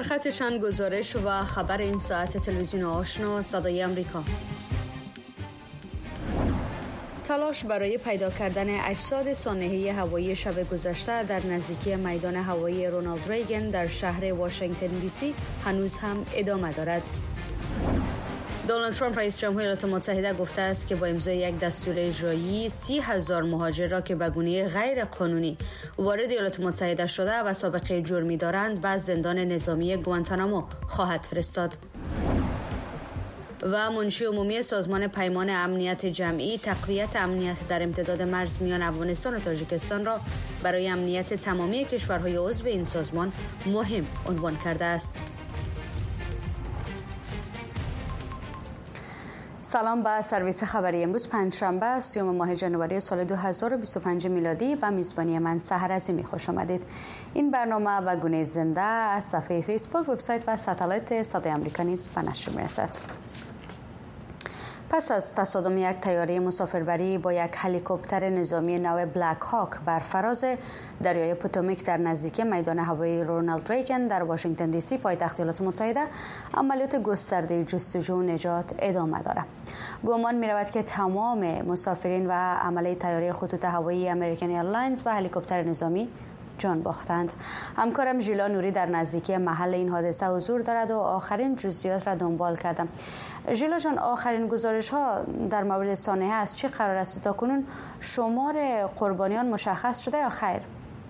خط چند گزارش و خبر این ساعت تلویزیون آشنا صدای امریکا. تلاش برای پیدا کردن اجساد سانحه هوایی شب گذشته در نزدیکی میدان هوایی رونالد ریگن در شهر واشنگتن دی سی هنوز هم ادامه دارد. دونالد ترامپ رئیس جمهور ایالات متحده گفته است که با امضای یک دستور اجرایی 30,000 مهاجر را که به گونه غیر قانونی وارد ایالات متحده شده و سابقه جرمی دارند به زندان نظامی گوانتانامو خواهد فرستاد. و منشی عمومی سازمان پیمان امنیت جمعی تقویت امنیت در امتداد مرز میان افغانستان و تاجیکستان را برای امنیت تمامی کشورهای عضو این سازمان مهم عنوان کرده است. سلام به سرویس خبری امروز پنجشنبه 30 ماه جنوری سال 2025 میلادی و میزبانی من سحر عظیمی. خوش آمدید. این برنامه به گونه زنده از صفحه فیسبوک، وبسایت و ساتلایت صدای آمریکا نیز به نشر می‌رسد. پس از تصادم یک طیاره مسافربری با یک هلیکوپتر نظامی نوع بلک هاک بر فراز دریای پوتوماک در نزدیکی میدان هوایی رونالد ریگن در واشنگتن دی سی پایتخت ایالات متحده، عملیات گسترده جستجو و نجات ادامه دارد. گمان می‌رود که تمام مسافرین و عمله طیاره خطوط هوایی امریکن ایرلاینز و هلیکوپتر نظامی جان باختند. همکارم ژیلا نوری در نزدیکی محل این حادثه حضور دارد و آخرین جزئیات را دنبال کردم. ژیلا جان، آخرین گزارش ها در مورد سانحه از چه قرار است؟ تا کنون شمار قربانیان مشخص شده یا خیر؟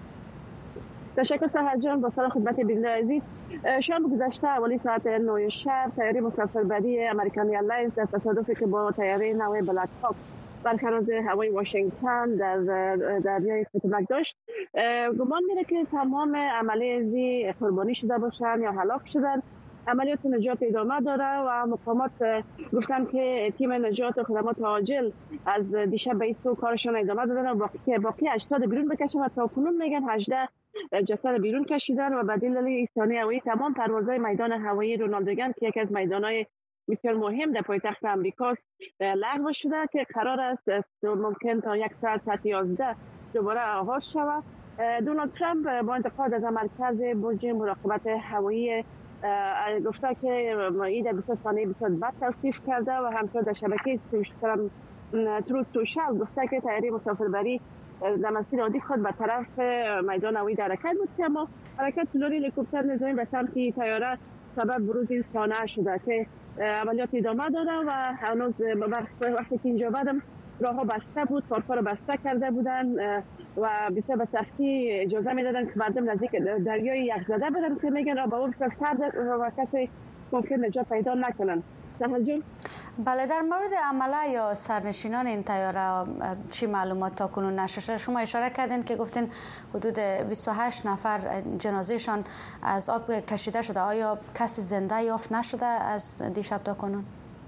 تشکر سحر جان. با سلام خدمت بیننده عزیز. شام گذشته حوالی ساعت 9 شب طیاره مسافربری امریکن ایرلاینز در تصادفی که با طیاره نوع بلک هاک بر فراز هوای واشنگتن در دریای پوتوماک داشت. گمان میره که تمام عملیاتی قربانی شده باشند یا هلاک شدن. عملیات نجات ادامه داره و مقامات گفتن که تیم نجات و خدمات عاجل از دیشب به این کارشون ادامه دادن و باقی اجساد بیرون بکشن و تا کنون میگن 18 جسد بیرون کشیدن و به دلیل ایستانی هوایی تمام پروازهای میدان هوایی رونالد ریگن که یکی از میدانهای بسیار مهم در پایتخت امریکاست لغو شده که قرار است ممکن تا 1 ساعت 11 دوباره آغاز شود. دونالد ترامپ با انتقاد از مرکز برج مراقبت هوایی گفته که این در 20 ثانیه بسیار بد توصیف کرده و همچنین در شبکه تروت سوشال گفته که طیاره مسافربری در مسیر عادی خود به طرف میدان هوایی در حرکت بود، اما حرکت طلوع هلیکوپتر نظامی به سمت طیاره سبب بروز این سانحه شده که عملیات ادامه داره و هنوز وقتی که اینجا بعدم راه‌ها بسته بود، پارک‌ها رو بسته کرده بودن و بسیار به سختی اجازه میدادن که مردم نزدیک دریای یخزده بدن که میگن آب بسیار سرد و کسی ممکن نجات پیدا نکنن. سهل جون. بله، در مورد عمله یا سرنشینان این طیاره چی معلومات تا کنون نشر شده؟ شما اشاره کردین که گفتین حدود 28 نفر جنازهشان از آب کشیده شده. آیا کسی زنده یافت نشده از دیشب تا کنون؟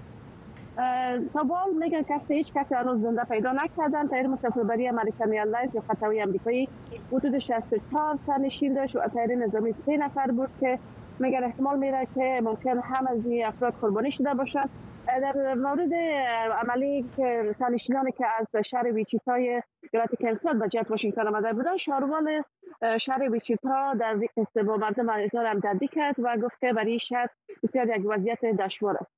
تا بال میگن هیچ کسی هنوز زنده پیدا نکردن. طیاره مسافربری امریکن ایرلاینز یا خط هوایی آمریکایی حدود 64 سرنشین داشت و طیاره نظامی 3 نفر بود که میگن احتمال میره که ممکن هم از این افراد قربانی شده باشند. در مورد عملی که سرنشینانی که از شهر ویچیتای ایالت کنساس به جهت واشنگتن آمده بودند، شهروان شهر ویچیتا در قصه با مردم اظهار همدردی کرد و گفت که برای شهر بسیار یک وضعیت دشوار است.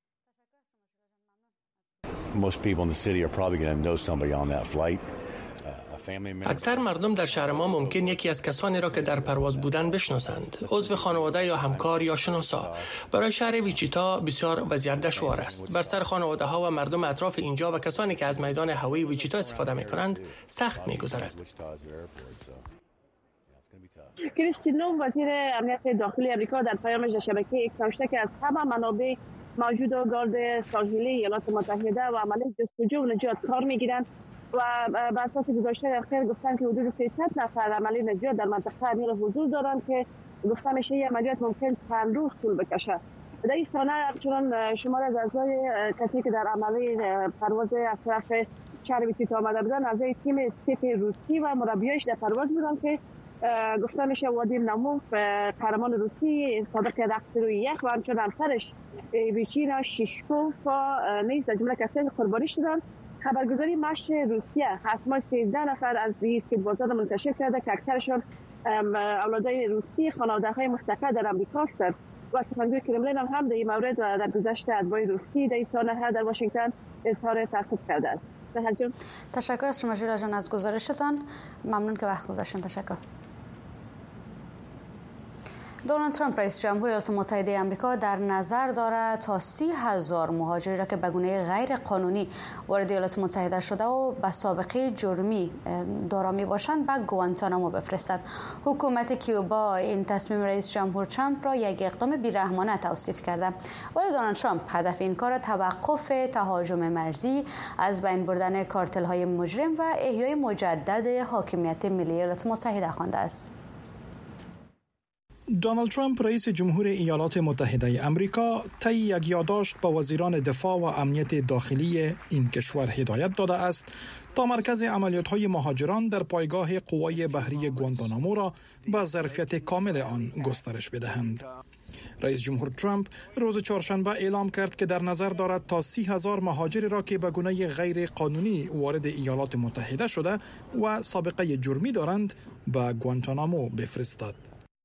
Most people in the city are probably going to know somebody on that flight. اکثر مردم در شهر ما ممکن یکی از کسانی را که در پرواز بودند بشناسند، عضو خانواده یا همکار یا شناسا. برای شهر ویچیتا بسیار وضعیت دشوار است. بر سر خانواده ها و مردم اطراف اینجا و کسانی که از میدان هوایی ویچیتا استفاده می کنند سخت می گذرد. کریستی نوم وزیر امنیت داخلی آمریکا در پیامش در شبکه ایکس نوشته که از همه منابع موجود و گارد ساحلی ایالات متحده و عملیات جستجو و نجات کار میگیرند و بر اساس گزارش اخیر گفتن که حدود 300 نفر عملی نجات در منطقه امیر حضور دارند که گفته میشه این عملیات ممکن چند روز طول بکشه. در این سانحه همچنان شمار از اعضای کسی که در عملی پرواز از طرف شهر ویچیتا آمده بودند از تیم اسکیپ روسی و مربیاش در پرواز بودند که گفته میشه وادیم ناموف قهرمان روسی سابق رقص روی یخ و همچنین همسرش ویچینا شیشکوف نیز از جمله کسانی قربانی شدند. خبرگزاری مشت روسیه اسمای 13 نفر از اسکیتبازان منتشر کرده که اکثرشان اولادای روسی خانواده‌های مستقر در آمریکا هستند و سخنگوی کرملین هم در این مورد و در گذشت اتباع روسی در این سالها در واشنگتن اظهار تأسف کرده است. تشکر از شما ژیلا جان از گزارشتان. ممنون که وقت گذاشتین. تشکر. دونالد ترامپ رئیس جمهور ایالات متحده آمریکا در نظر دارد تا 30,000 مهاجری را که به گونه غیر قانونی وارد ایالات متحده شده و به سابقه جرمی دارا میباشند به گوانتانامو بفرستد. حکومت کیوبا این تصمیم رئیس جمهور ترامپ را یک اقدام بی‌رحمانه توصیف کرده، ولی دونالد ترامپ هدف این کار توقف تهاجم مرزی، از بین بردن کارتل‌های مجرم و احیای مجدد حاکمیت ملی ایالات متحده خوانده است. دونالد ترامپ رئیس جمهور ایالات متحده آمریکا طی یک یادداشت به وزیران دفاع و امنیت داخلی این کشور هدایت داده است تا مرکز عملیات‌های مهاجران در پایگاه قوای بحری گوانتانامو را به ظرفیت کامل آن گسترش بدهند. رئیس جمهور ترامپ روز چهارشنبه اعلام کرد که در نظر دارد تا 30,000 مهاجری را که به گونه غیر قانونی وارد ایالات متحده شده و سابقه جرمی دارند به گوانتانامو بفرستد.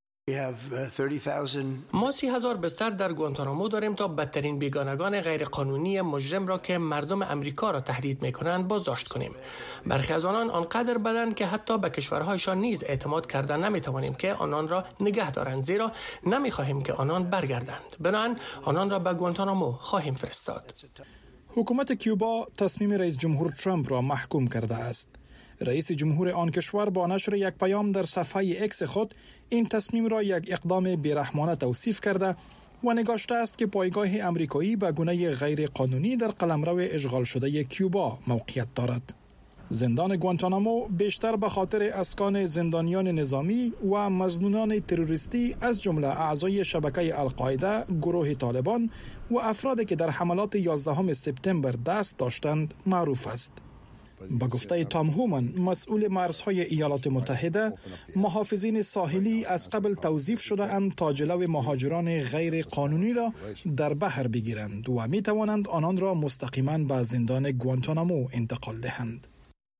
ما 30,000 بستر در گوانتانامو داریم تا بدترین بیگانگان غیرقانونی مجرم را که مردم امریکا را تهدید می‌کنند بازداشت کنیم. برخی از آنان آنقدر بدند که حتی به کشورهایشان نیز اعتماد کردن نمی‌توانیم که آنان را نگه دارند، زیرا نمی‌خواهیم که آنان برگردند. بنابراین آنان را به گوانتانامو خواهیم فرستاد. حکومت کیوبا تصمیم رئیس جمهور ترامپ را محکوم کرده است. رئیس جمهور آن کشور با نشر یک پیام در صفحه اکس خود این تصمیم را یک اقدام بی‌رحمانه توصیف کرده و نگاشته است که پایگاه امریکایی به گونه غیر قانونی در قلمرو اشغال شده کیوبا موقعیت دارد. زندان گوانتانامو بیشتر به خاطر اسکان زندانیان نظامی و مظنونان تروریستی از جمله اعضای شبکه القاعده، گروه طالبان و افرادی که در حملات 11 سپتامبر دست داشتند معروف است. با گفته تام هومن، مسئول مرزهای ایالات متحده، محافظین ساحلی از قبل توظیف شده اند تا جلو مهاجران غیر قانونی را در بحر بگیرند و می توانند آنان را مستقیما به زندان گوانتانامو انتقال دهند.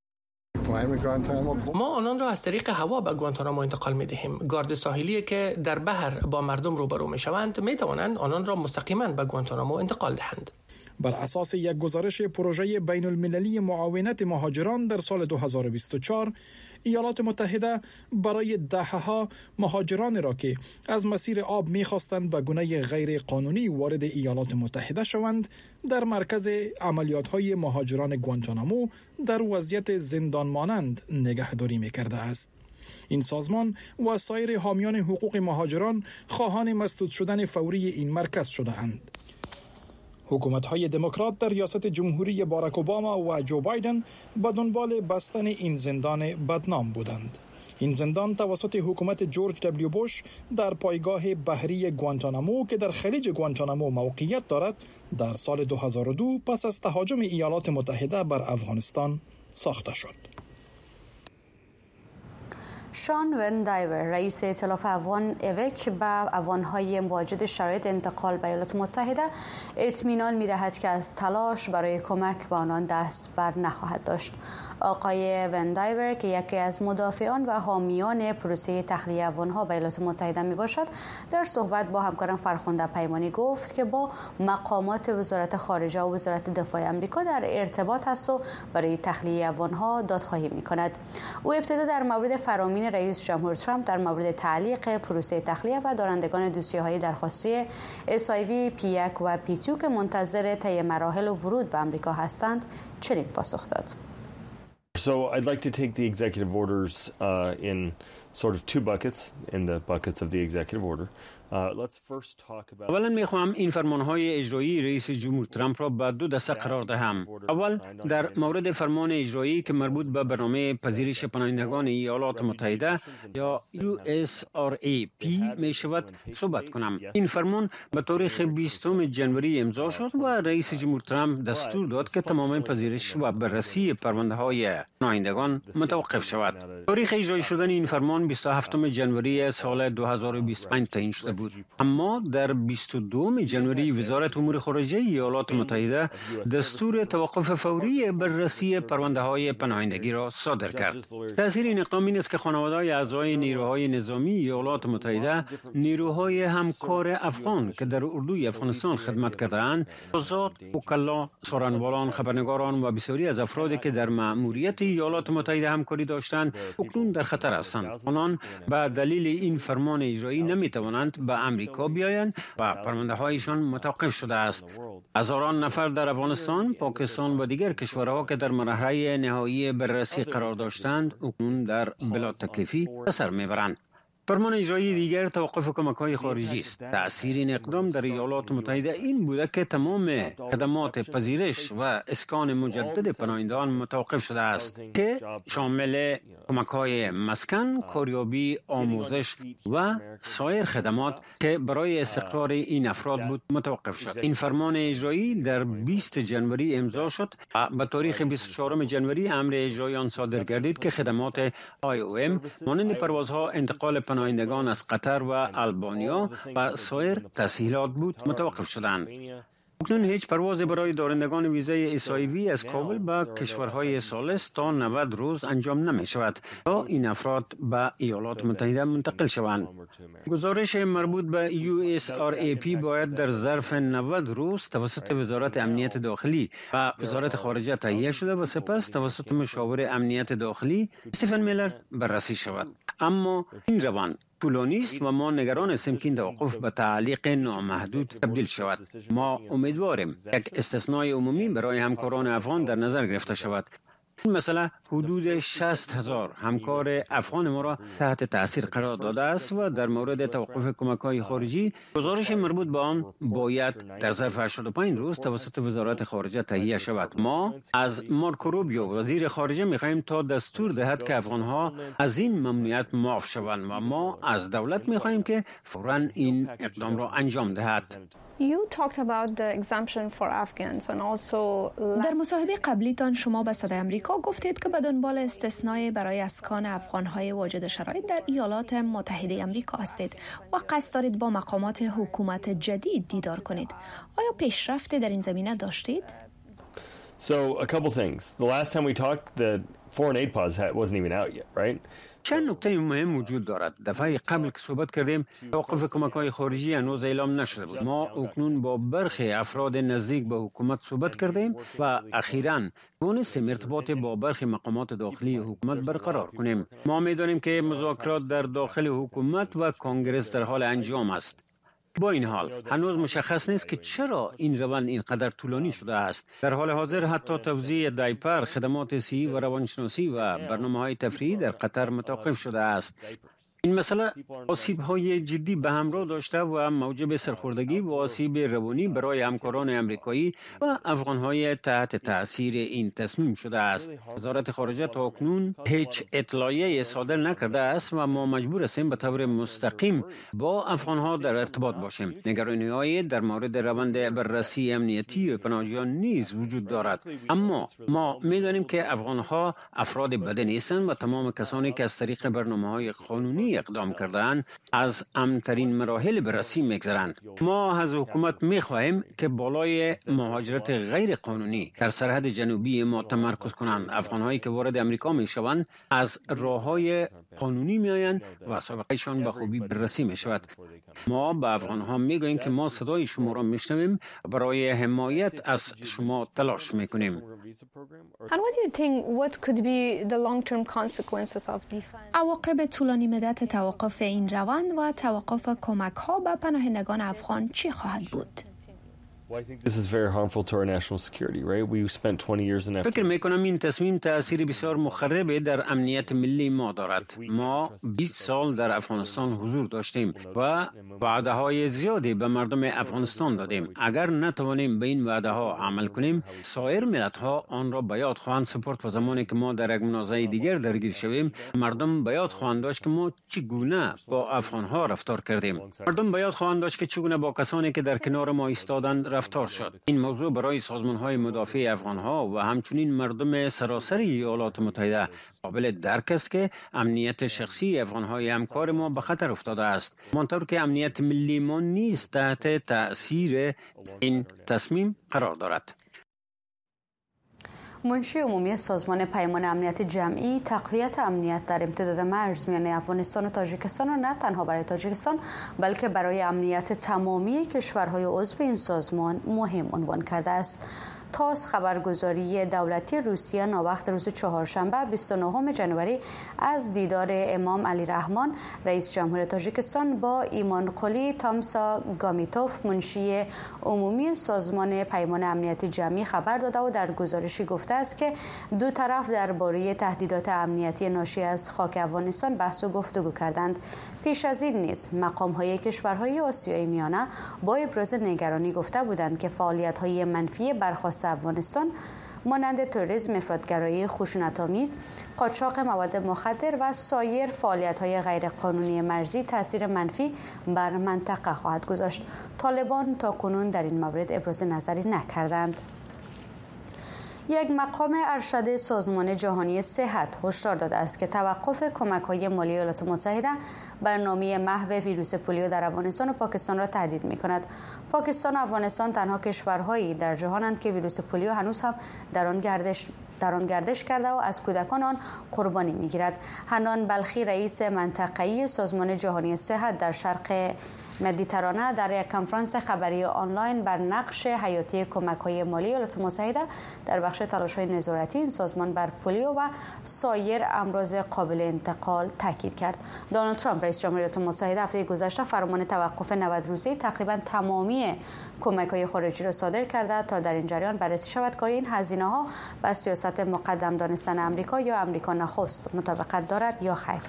ما آنان را از طریق هوا به گوانتانامو انتقال می دهیم. گارد ساحلی که در بحر با مردم روبرو می شوند می توانند آنان را مستقیما به گوانتانامو انتقال دهند. بر اساس یک گزارش پروژه بین المللی معاونت مهاجران در سال 2024 ایالات متحده برای دهه‌ها مهاجران را که از مسیر آب می‌خواستند به گونه غیر قانونی وارد ایالات متحده شوند در مرکز عملیات‌های مهاجران گوانتانامو در وضعیت زندان مانند نگهداری می‌کرده است. این سازمان و سایر حامیان حقوق مهاجران خواهان مسدود شدن فوری این مرکز شده اند. حکومت‌های دموکرات در ریاست جمهوری باراک اوباما و جو بایدن به دنبال بستن این زندان بدنام بودند. این زندان توسط حکومت جورج دبلیو بوش در پایگاه بحری گوانتانامو که در خلیج گوانتانامو موقعیت دارد در سال 2002 پس از تهاجم ایالات متحده بر افغانستان ساخته شد. شان ون دایور رئیس ائتلاف افغان اوک به افغان‌های مواجه شرایط انتقال به ایالات متحده اطمینان می‌دهد که از تلاش برای کمک به آنان دست بر نخواهد داشت. آقای ون دایور که یکی از مدافعان و حامیان پروسه تخلیه افغان‌ها به ایالات متحده میباشد، در صحبت با همکارم فرخنده پیمانی گفت که با مقامات وزارت خارجه و وزارت دفاع آمریکا در ارتباط است و برای تخلیه افغان‌ها دادخواهی می‌کند. او ابتدا در مورد فرامین رئیس جمهور ترامپ در مورد تعلیق پروسه تخلیه و دارندگان دوسیه‌های درخواستی SIV P1 و P2 که منتظر طی مراحل ورود به آمریکا هستند چنین پاسخ داد. So I'd like to take the executive orders in sort of two buckets, in the buckets of the executive order. اولا میخواهم این فرمانهای اجرایی رئیس جمهور ترامپ را به دو دسته قرار دهم. اول در مورد فرمان اجرایی که مربوط به برنامه پذیرش پناهندگان ایالات متحده یا USRAP می شود صحبت کنم. این فرمان به تاریخ 20 جنوری امضا شد و رئیس جمهور ترامپ دستور داد که تمام پذیرش و بررسی پرونده های پناهندگان متوقف شود. تاریخ اجرایی شدن این فرمان 27 جنوری سال 2025 تعیین شده بود. اما در 22 ژانویه وزارت امور خارجه ایالات متحده دستور توقف فوری بررسی پرونده‌های پناهندگی را صادر کرد. تأثیر این اقدام این است که خانواده‌های اعضای نیروهای نظامی ایالات متحده، نیروهای همکار افغان که در اردوی افغانستان خدمت کرده‌اند، آزاد، وکلا، سخنرانان، خبرنگاران و بسیاری از افرادی که در مأموریت ایالات متحده همکاری داشتند اکنون در خطر هستند. آنان به دلیل این فرمان اجرایی نمی‌توانند به امریکا بیایند و پرونده‌هایشان متوقف شده است. هزاران نفر در افغانستان، پاکستان و دیگر کشورها که در مرحله نهایی بررسی قرار داشتند اکنون در بلا تکلیفی به سر میبرند. فرمان اجرایی دیگر توقف کمک‌های خارجی است. تأثیر این اقدام در ایالات متحده این بوده که تمام خدمات پذیرش و اسکان مجدد پناهندگان متوقف شده است که شامل کمک‌های مسکن، کاریابی، آموزش و سایر خدمات که برای استقرار این افراد بود متوقف شد. این فرمان اجرایی در 20 ژانویه امضا شد و به تاریخ 24 ژانویه امر اجرایی آن صادر گردید که خدمات IOM مانند پروازها انتقال پناهندگان از قطر و آلبانیا و سایر تسهیلات بود متوقف شدند. اکنون هیچ پرواز برای دارندگان ویزای SIV از کابل به کشورهای ثالث تا 90 روز انجام نمی شود تا این افراد به ایالات متحده منتقل شوند. گزارش مربوط به USRAP باید در ظرف 90 روز توسط وزارت امنیت داخلی و وزارت خارجه تهیه شده و سپس توسط مشاور امنیت داخلی استیفن میلر بررسی شود. اما این روند طولانی است و ما نگران هستیم که این توقف به تعلیق نامحدود تبدیل شود. ما امیدواریم یک استثنای عمومی برای همکاران افغان در نظر گرفته شود. این مسئله حدود 60,000 همکار افغان ما را تحت تاثیر قرار داده است و در مورد توقف کمک‌های خارجی گزارش مربوط به آن باید در ظرف 85 روز توسط وزارت خارجه تهیه شود. ما از مارکو روبیو وزیر خارجه می‌خواهیم تا دستور دهد که افغان‌ها از این ممنوعیت معاف شوند و ما از دولت می‌خواهیم که فوراً این اقدام را انجام دهد. در مصاحبه قبلیتان شما به صدای آمریکا گفتید که به دنبال استثنای برای اسکان افغان‌های واجد شرایط در ایالات متحده آمریکا هستید و قصد دارید با مقامات حکومت جدید دیدار کنید. آیا پیشرفتی در این زمینه داشتید؟ So a couple things. The last time we talked, the foreign aid pause wasn't even out yet, right? چند نکته مهم وجود دارد. دفعه قبل که صحبت کردیم توقف کمک‌های خارجی هنوز اعلام نشده بود. ما اکنون با برخی افراد نزدیک به حکومت صحبت کردیم و اخیراً توانستیم ارتباط با برخی مقامات داخلی حکومت برقرار کنیم. ما می‌دانیم که مذاکرات در داخل حکومت و کنگره در حال انجام است. با این حال هنوز مشخص نیست که چرا این روند اینقدر طولانی شده است. در حال حاضر حتی توزیع دایپر، خدمات صحی و روانشناسی و برنامه‌های تفریحی در قطر متوقف شده است. این مسئله آسیب‌های جدی به همراه داشته و موجب سرخوردگی و آسیب روانی برای همکاران آمریکایی و افغان‌های تحت تأثیر این تصمیم شده است. وزارت خارجه تا اکنون هیچ اطلاعیه صادر نکرده است و ما مجبور هستیم به طور مستقیم با افغان‌ها در ارتباط باشیم. نگرانی‌های در مورد روند بررسی امنیتی و پناهجویان نیز وجود دارد. اما ما می‌دانیم که افغان‌ها افراد بدی نیستند و تمام کسانی که از طریق برنامه‌های قانونی اقدام کردن از امن‌ترین مراحل بررسی می‌گذرند. ما از حکومت می‌خواهیم که بالای مهاجرت غیر قانونی در سرحد جنوبی ما تمرکز کنند. افغان‌هایی که وارد امریکا می‌شوند از راه‌های قانونی می‌آیند و سابقه‌شان به خوبی بررسی می‌شود. ما به افغان‌ها می‌گوییم که ما صدای شما را می‌شنویم، برای حمایت از شما تلاش می‌کنیم. عواقب طولانی مدت توقف این روند و توقف کمک‌ها به پناهندگان افغان چی خواهد بود؟ فکر میکنم این تصمیم تأثیر بسیار مخرب در امنیت ملی ما دارد. ما 20 سال در افغانستان حضور داشتیم و وعده‌های زیادی به مردم افغانستان دادیم. اگر نتوانیم به این وعده‌ها عمل کنیم، سایر ملت‌ها آن را به یاد خواهند سپرد و زمانی که ما در یک منازعه دیگر درگیر شویم، مردم به یاد خواهند داشت که ما چگونه با افغان‌ها رفتار کردیم. مردم به یاد خواهند داشت که چگونه با کسانی که در کنار ما ایستادند رفتار شد. این موضوع برای سازمان‌های مدافع افغان‌ها و همچنین مردم سراسر ایالات متحده قابل درک است که امنیت شخصی افغان‌های همکار ما به خطر افتاده است. همانطور که امنیت ملی ما نیز تحت تأثیر این تصمیم قرار دارد. منشی عمومی سازمان پیمان امنیت جمعی تقویت امنیت در امتداد مرز میان افغانستان و تاجیکستان را نه تنها برای تاجیکستان بلکه برای امنیت تمامی کشورهای عضو این سازمان مهم عنوان کرده است. تاس خبرگزاری دولتی روسیه ناوقت روز چهارشنبه 29 جنوری از دیدار امام علی رحمان رئیس جمهور تاجیکستان با ایمانقلی تامساگامیتوف منشی عمومی سازمان پیمان امنیت جمعی خبر داده و در گزارشی گفته است که دو طرف درباره تهدیدات امنیتی ناشی از خاک افغانستان بحث و گفتگو کردند. پیش از این نیز مقام‌های کشورهای آسیای میانه با ابراز نگرانی گفته بودند که فعالیت‌های منفی برخاست افغانستان مانند تروریسم، افراطگرایی خشونت‌آمیز، قاچاق مواد مخدر و سایر فعالیت‌های غیرقانونی مرزی تاثیر منفی بر منطقه خواهد گذاشت. طالبان تاکنون در این مورد ابراز نظری نکردند. یک مقام ارشد سازمان جهانی صحت هشدار داده است که توقف کمک‌های مالی ایالات متحده برنامه محو ویروس پولیو در افغانستان و پاکستان را تهدید می‌کند. پاکستان و افغانستان تنها کشورهایی در جهانند که ویروس پولیو هنوز هم در آن گردش کرده و از کودکان آن قربانی می‌گیرد. حنان بلخی رئیس منطقه‌ای سازمان جهانی صحت در شرق مدیترانه در یک کنفرانس خبری آنلاین بر نقش حیاتی کمک‌های مالی ایالات متحده در بخش تلاش‌های نظارتی این سازمان بر پولیو و سایر امراض قابل انتقال تاکید کرد. دونالد ترامپ رئیس جمهور ایالات متحده هفته گذشته فرمان توقف 90 روزه تقریبا تمامی کمک‌های خارجی را صادر کرده تا در این جریان بررسی شود که این هزینه‌ها با سیاست مقدم دانستن آمریکا یا آمریکا نخست مطابقت دارد یا خیر.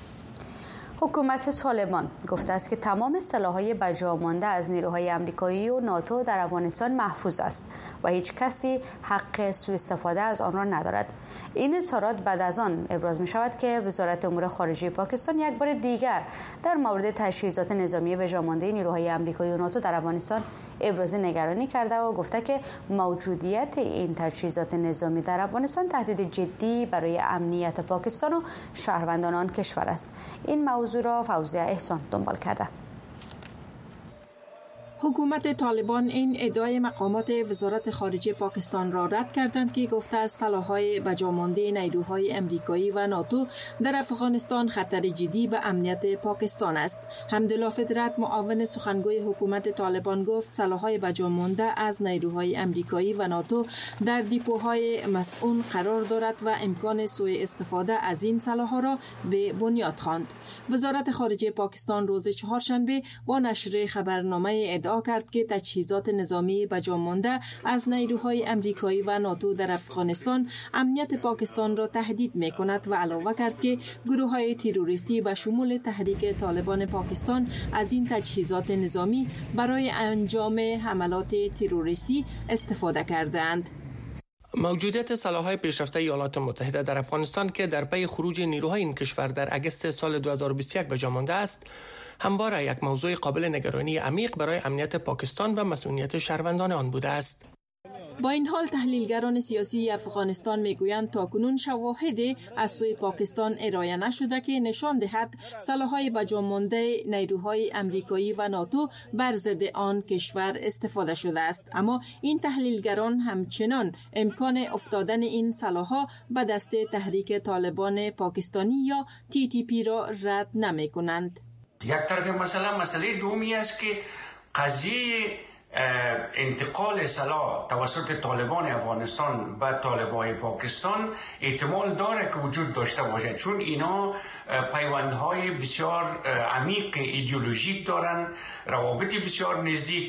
حکومت طالبان گفته است که تمام سلاح‌های بجا مانده از نیروهای آمریکایی و ناتو در افغانستان محفوظ است و هیچ کسی حق سوء استفاده از آن را ندارد. این اظهارات بعد از آن ابراز می شود که وزارت امور خارجه پاکستان یک بار دیگر در مورد تجهیزات نظامی بجا مانده نیروهای آمریکایی و ناتو در افغانستان ابراز نگرانی کرده و گفته که موجودیت این تجهیزات نظامی در افغانستان تهدید جدی برای امنیت پاکستان و شهروندان آن کشور است. این موضوع را فوزیه احسان دنبال کرده. حکومت طالبان این ادعای مقامات وزارت خارجه پاکستان را رد کردند که گفته است سلاح‌های بجامانده نیروهای امریکایی و ناتو در افغانستان خطر جدی به امنیت پاکستان است. حمدالله فطرت معاون سخنگوی حکومت طالبان گفت سلاح‌های بجامانده از نیروهای امریکایی و ناتو در دیپوهای مسئول قرار دارد و امکان سوء استفاده از این سلاح‌ها را به بنیاد خواند. وزارت خارجه پاکستان روز چهارشنبه با نشر خبرنامه ادعا کرد که تجهیزات نظامی بجا مانده از نیروهای امریکایی و ناتو در افغانستان امنیت پاکستان را تهدید می‌کند و علاوه کرد که گروه‌های تروریستی به شمول تحریک طالبان پاکستان از این تجهیزات نظامی برای انجام حملات تروریستی استفاده کردند. موجودیت سلاح‌های پیشرفته ایالات متحده در افغانستان که در پی خروج نیروهای این کشور در اگست سال 2021 به جا مانده است، همواره یک موضوع قابل نگرانی عمیق برای امنیت پاکستان و مسئولیت شهروندان آن بوده است. با این حال تحلیلگران سیاسی افغانستان میگویند تاکنون شواهدی از سوی پاکستان ارائه نشده که نشان دهد سلاح‌های بجا مانده نیروهای امریکایی و ناتو بر ضد آن کشور استفاده شده است، اما این تحلیلگران همچنان امکان افتادن این سلاح‌ها به دست تحریک طالبان پاکستانی یا TTP را رد نمی‌کنند. یک طرف مسئله دومی است که قضیه انتقال سلاح توسط طالبان افغانستان به طالبان پاکستان احتمال داره که وجود داشته باشد، چون اینا پیوندهای بسیار عمیق ایدئولوژیک دارن، روابط بسیار نزدیک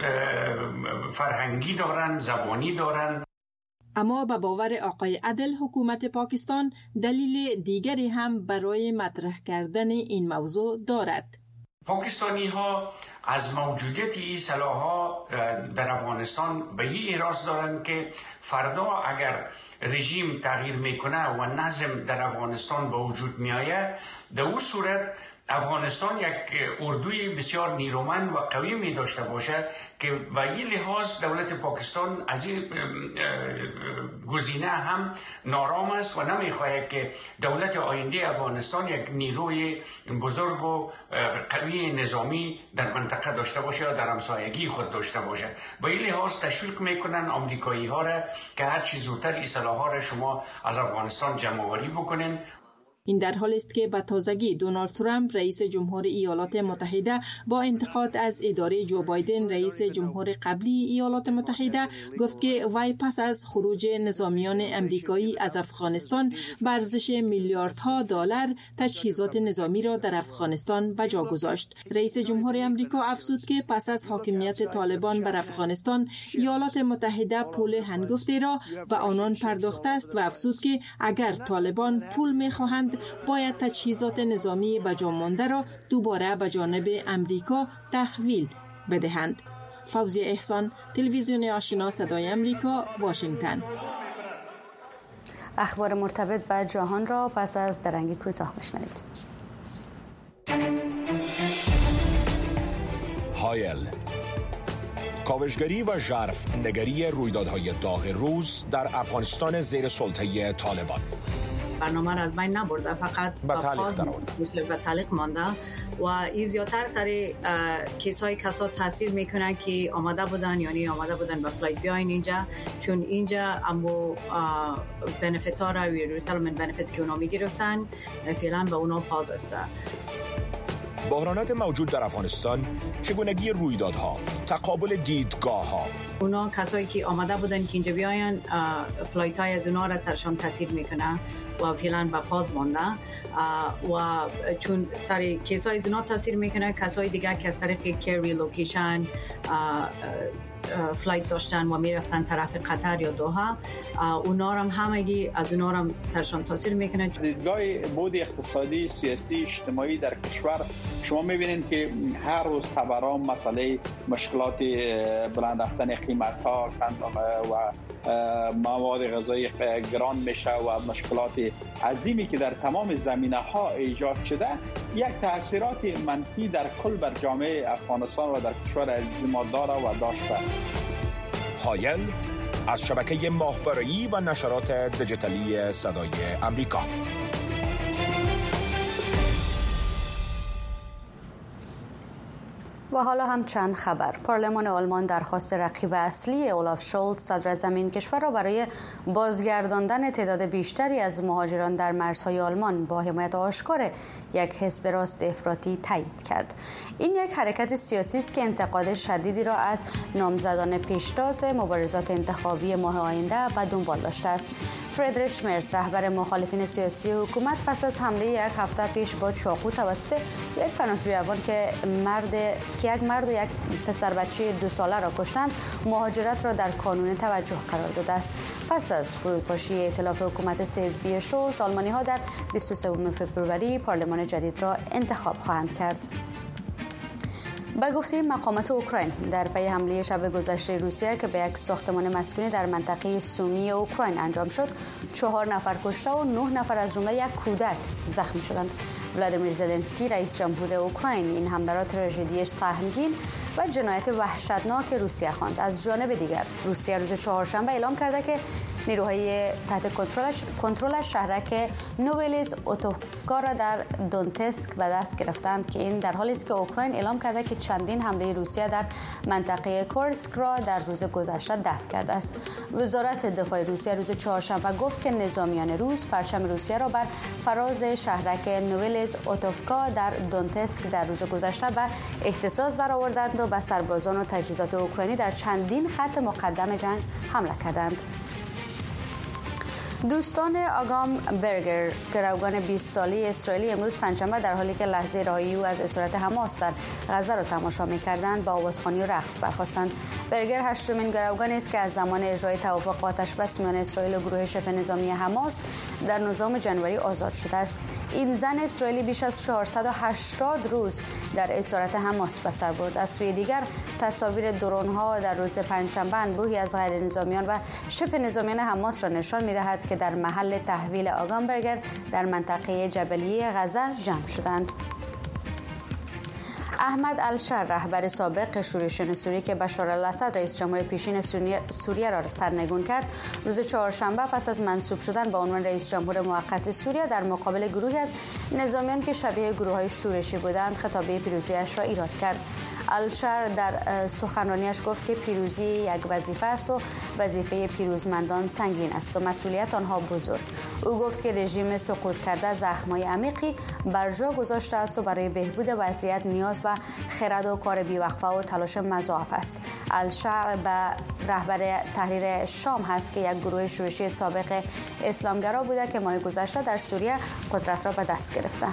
فرهنگی دارن، زبانی دارن. اما به باور آقای عدل حکومت پاکستان دلیل دیگری هم برای مطرح کردن این موضوع دارد. پاکستانی ها از موجودیت این سلاح‌ها در افغانستان به این اعتراض دارند که فردا اگر رژیم تغییر میکنه و نظم در افغانستان به وجود میآید، در اون صورت افغانستان یک اردوی بسیار نیرومند و قوی می داشته باشد که به این لحاظ دولت پاکستان از این گزینه هم نارام است و نمیخواهد که دولت آینده افغانستان یک نیروی بزرگ و قوی نظامی در منطقه داشته باشه یا در همسایگی خود داشته باشه. با این لحاظ تشویق میکنن آمریکایی ها را که هر چی زودتر این سلاح ها را شما از افغانستان جمع آوری بکنین. این در حالی است که به تازگی دونالد ترامپ رئیس جمهور ایالات متحده با انتقاد از اداره جو بایدن رئیس جمهور قبلی ایالات متحده گفت که وی پس از خروج نظامیان امریکایی از افغانستان به ارزش میلیاردها دلار تجهیزات نظامی را در افغانستان به جا گذاشت. رئیس جمهور امریکا افزود که پس از حاکمیت طالبان بر افغانستان ایالات متحده پول هنگفتی را به آنان پرداخته است و افزود که اگر طالبان پول می‌خواهند باید تجهیزات نظامی به جا مانده را دوباره به جانب امریکا تحویل بدهند. فوزیه احسان، تلویزیون آشنا صدای امریکا، واشنگتن. اخبار مرتبط با جهان را پس از درنگ کوتاه بشنوید. هایل، کاوشگری و ژرف نگری رویدادهای داغ روز در افغانستان زیر سلطه طالبان. برنامه را از بین نبرده، فقط به تعلیق مانده و این زیادتر سر کیسای کسات تاثیر میکنن که آماده بودن یعنی آماده بودن با فلایت بیاین اینجا، چون اینجا امو بنفیت ها را و ریسلمنت بنفیت که اونا میگرفتن فعلا به اونا پاز است. بحرانات موجود در افغانستان، چگونگی رویدادها، تقابل دیدگاه ها. اونا کسایی که آماده بودن که اینجا بیاین فلایت های از اونا را سرشان تاثیر میکنه و فعلا به پاز مانده و چون سر کیسای از اونا تاثیر میکنه کسای دیگه که از طریق کری لوکیشن فلایت داشتن و میرفتن طرف قطر یا دوحه، اونا هم همگی از اونا هم سرشان تاثیر میکنه. دیدگاه بود اقتصادی، سیاسی، اجتماعی در کشور شما میبینید که هر روز خبرها مسئله مشکلات بلند رفتن قیمت‌ها و مواد غذایی گران میشه و مشکلات عظیمی که در تمام زمینه‌ها ایجاد شده یک تاثیرات منفی در کل بر جامعه افغانستان و در کشور عزیز ما داره و داشته. هایل از شبکه ماهواره‌ای و نشرات دیجیتالی صدای امریکا. و حالا هم چند خبر. پارلمان آلمان درخواست رقیب اصلی اولاف شولز صدر زمین کشور را برای بازگرداندن تعداد بیشتری از مهاجران در مرزهای آلمان با حمایت آشکار یک حزب راست افراطی تایید کرد. این یک حرکت سیاسی است که انتقاد شدیدی را از نامزدان پیشتاز مبارزات انتخابی ماه آینده به دنبال داشته است. فریدریش مرز رهبر مخالفین سیاسی حکومت پس از حمله یک هفته پیش با چاقو توسط یک پناهجوی افغان که یک مرد و یک پسر بچه 2 ساله را کشتند، مهاجرت را در کانون توجه قرار داده است. پس از فروپاشی ائتلاف حکومت 3 حزبی شولز، آلمانی‌ها در 23 فوریه پارلمان جدید را انتخاب خواهند کرد. به گفته مقامات اوکراین، در پی حمله شب گذشته روسیه که به یک ساختمان مسکونی در منطقه سومی اوکراین انجام شد، 4 نفر کشته و 9 نفر از جمله یک کودک زخمی شدند. ولادیمیر زلنسکی رئیس جمهور اوکراین این حمله را تراژدی سهمگین و جنایت وحشتناک روسیه خواند. از جانب دیگر روسیه روز چهارشنبه اعلام کرده که نیروهای تحت کنترل شهرک نوولیز اوتوفکا را در دونتسک به دست گرفتند که این در حالی است که اوکراین اعلام کرده که چندین حمله روسیه در منطقه کورسک را در روز گذشته دفع کرده است. وزارت دفاع روسیه روز چهارشنبه گفت که نظامیان روس پرچم روسیه را بر فراز شهرک نوولیز اوتوفکا در دونتسک در روز گذشته به اهتزاز درآوردند و به سربازان و تجهیزات اوکراینی در چندین خط مقدم جنگ حمله کردند. دوستان آگام برگر، گروگان 20 ساله اسرائیلی، امروز پنجشنبه در حالی که لحظه رهایی او از اسارت حماس در غزه را تماشا می‌کردند با آوازخوانی و رقص برخاستند. برگر هشتمین گروگانی است که از زمان اجرای توافق آتش بس میان اسرائیل و گروه شبه نظامی حماس در 19 ژانویه آزاد شده است. این زن اسرائیلی بیش از 480 روز در اسارت حماس به سر برد. از سوی دیگر تصاویر درون‌ها در روز پنجشنبه انبوهی از غیر نظامیان و شبه نظامیان حماس را نشان می‌دهد که در محل تحویل آگام برگر در منطقه جبلیه غزه جمع شدند. احمد الشر رهبر سابق شورشیان سوریه که بشار الاسد رئیس جمهور پیشین سوریه را سرنگون کرد، روز چهارشنبه پس از منصوب شدن به عنوان رئیس جمهور موقت سوریه در مقابل گروهی از نظامیان که شبیه گروه‌های شورشی بودند خطابه پیروزیش را ایراد کرد. الشر در سخنرانیش گفت که پیروزی یک وظیفه است و وظیفه پیروزمندان سنگین است و مسئولیت آنها بزرگ. او گفت که رژیم سقوط کرده زخم‌های عمیقی بر جا گذاشته است و برای بهبود وضعیت نیاز به خرد و کار بی‌وقفه و تلاش مضاعف است. الشر به رهبر تحریر شام هست که یک گروه شورشی سابق اسلامگرا بوده که ماه گذشته در سوریه قدرت را به دست گرفته.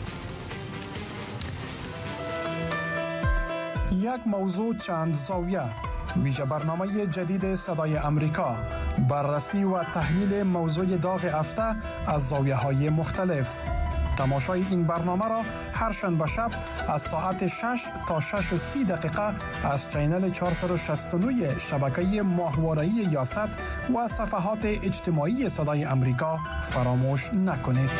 یک موضوع چند زاویه، ویژه برنامه جدید صدای امریکا، بررسی و تحلیل موضوع داغ هفته از زاویه‌های مختلف. تماشای این برنامه را هر شنبه شب از ساعت 6 تا 6:30 دقیقه از چینل 469 شبکه ماهواره‌ای یاست و صفحات اجتماعی صدای امریکا فراموش نکنید.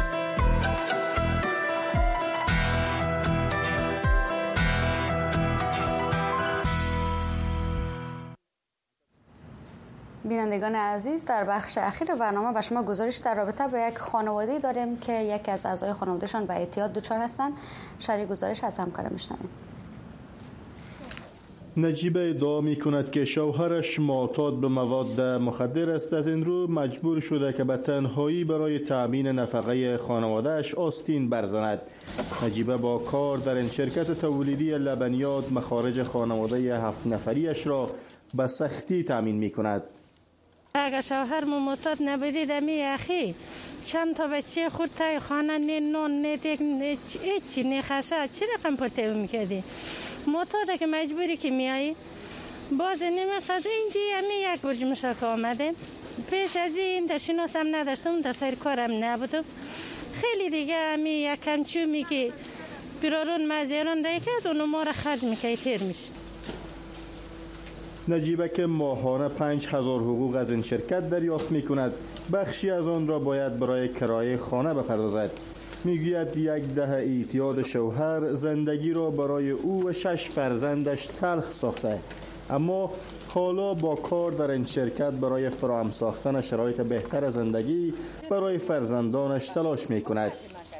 بینندگان عزیز، در بخش اخیر برنامه به شما گزارش در رابطه با یک خانواده داریم که یکی از اعضای خانوادهشان به اعتیاد دچار هستند. شریک گزارش از همکارم میشنویم. نجیبه ادعا می کند که شوهرش معتاد به مواد مخدر است. از این رو مجبور شده که به تنهایی برای تأمین نفقه خانوادهش آستین برزند. نجیبه با کار در این شرکت تولیدی لبنیات مخارج خانواده 7 نفریش را به سختی تأمین می کند. اگر شوهر معتاد نبودید امی اخی چند تا بچه خود تای خانه نه نون نه دیگ هیچی نه خشه چی رقم پرته میکردی؟ معتاده که مجبوری که میایی باز نمیخواد. اینجی امی یک برج مشاک آمده. پیش از این در شناسم نداشتم، در سر کارم نبودم. خیلی دیگه امی یک کمچومی که برارون مزیران رای کرد اونو ما را خرج میکنی تیر میشد. نجیبه که ماهانه 5000 حقوق از این شرکت دریافت می کند. بخشی از آن را باید برای کرایه خانه بپردازد. میگوید 10 دهه اعتیاد شوهر زندگی را برای او و 6 فرزندش تلخ ساخته، اما حالا با کار در این شرکت برای فراهم ساختن شرایط بهتر زندگی برای فرزندانش تلاش می کند.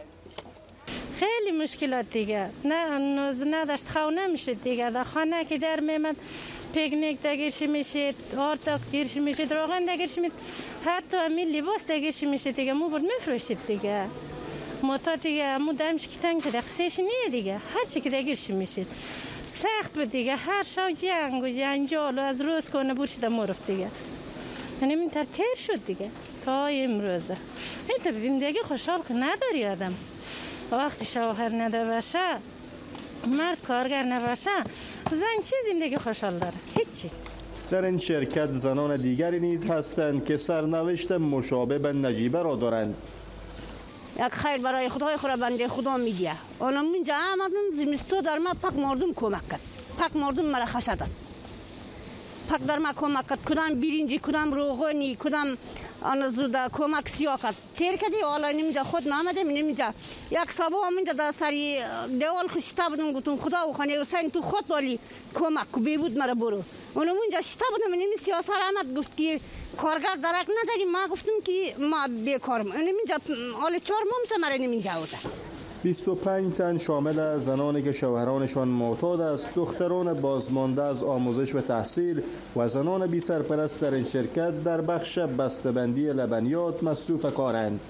خیلی مشکلات دیگه نه داشت خونه میشد دیگه. در خانه که در میمد پیکنیک دگیرش میشید، آرتاک گیرش میشید، روغن دگیرش میشید، حتی امی لباس دگیرش میشید دیگه. مو برد میفروشید دیگه. موتا دیگه مو دمش که تنگ شده خسیش نیه دیگه. هر چی که دگیرش میشید سخت بود دیگه. هر شو جنگ و جنجال و از روز کنه برشده مرفت دیگه. یعنی من تر تیر شد دیگه تا امروزه. این تر زندگی خوشحال که نداری آدم. وقتی شوهر نداشه، مرد کارگر نباشه، زن چه زندگی خوشحال داره؟ هیچی. در این شرکت زنان دیگری نیز هستند که سرنوشت مشابه به نجیبه را دارند. یک خیر برای خدای خورا بنده خدا میگه. اونم اینجا آمدم زمستو در ما پاک مردم کمک کرد. پاک مردم مرا خشه داد. پاک در ما کمک کرد. کدام برنجی، کدام روغنی، کدام آن زوده کمک سیاه کرد. تیر کردی حالا اینجا خود نامدم اینجا. یک سبا هم اینجا در سری دیوال خشتا بودم گفتم خدا و خانه حسین تو خود والی کمک کو بیبود مرا برو. اونم اینجا شتا بودم اینم سیاست آمد گفت که کارگر درک نداری. ما گفتم که ما بیکارم. اینم اینجا حال 4 ماه مرا اینجا بوده. 25 تن شامل زنانی که شوهرانشان معتاد است، دختران بازمانده از آموزش و تحصیل و زنان بی سرپرست در این شرکت در بخش بسته‌بندی لبنیات مصروف کارند.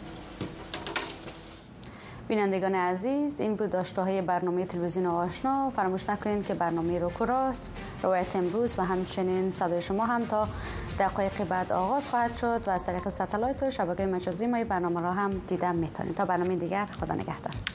بینندگان عزیز، این بود داشته‌های برنامه تلویزیون آشنا. فراموش نکنید که برنامه روک و راست، روایت امروز و همچنین صدای شما هم تا دقایق بعد آغاز خواهد شد و از طریق ستلایت و شبکه مجازی ما برنامه را هم دیدن میتونید. تا برنامه دیگر، خدا نگهدار.